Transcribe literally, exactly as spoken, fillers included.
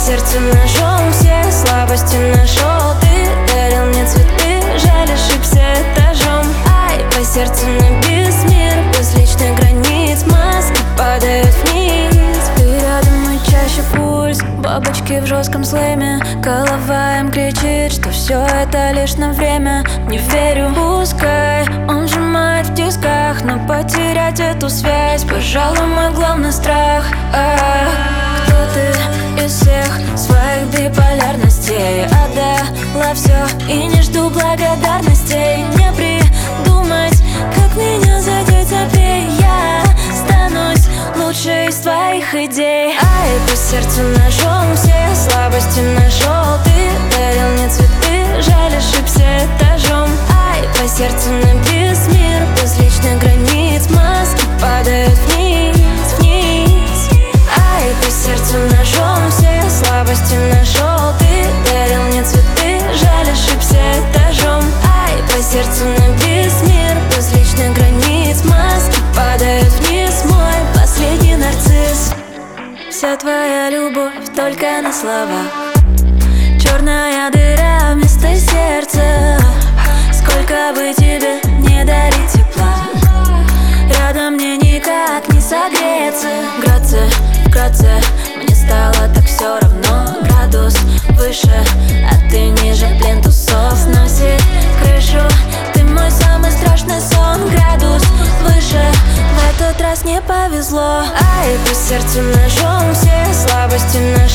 сердцу ножом все слабости нашел. Ты дарил мне цветы, жаль, ошибся этажом. Ай, по сердцу набис мир без личных границ. Маски падают вниз. Ты рядом, мой чаще пульс. Бабочки в жестком слэме. Голова им кричит, что все это лишь на время. Не верю, пускай он сжимает в тисках, но потерять эту связь, пожалуй, мой главный страх. А, кто ты из всех своих биполярностей? Отдала все и не жду благодарностей. Не придумать, как меня задеть опять. Я станусь лучшей из твоих идей. Ай, по сердцу ножом все слабости нашел. Ты дарил мне цветы, жаль, ошибся этажом. Ай, по сердцу набис мир без личных границ. Маски падают вниз, вниз. Ай, по сердцу ножом все слабости нашел. Ты дарил мне цветы, жаль, ошибся этажом. Ай, по сердцу набис мир без личных границ. Маски падают вниз, мой последний нарцисс. Вся твоя любовь только на словах. Черная дыра вместо сердца. Сколько бы тебе не дарить тепла, рядом мне никак не согреться. Вкратце, вкратце, мне стало так все равно. Градус выше, а ты ниже, плинтусов сносит крышу. Ты мой самый страшный сон. Градус выше, в этот раз не повезло. Ай, по сердцу ножом все слабости наши.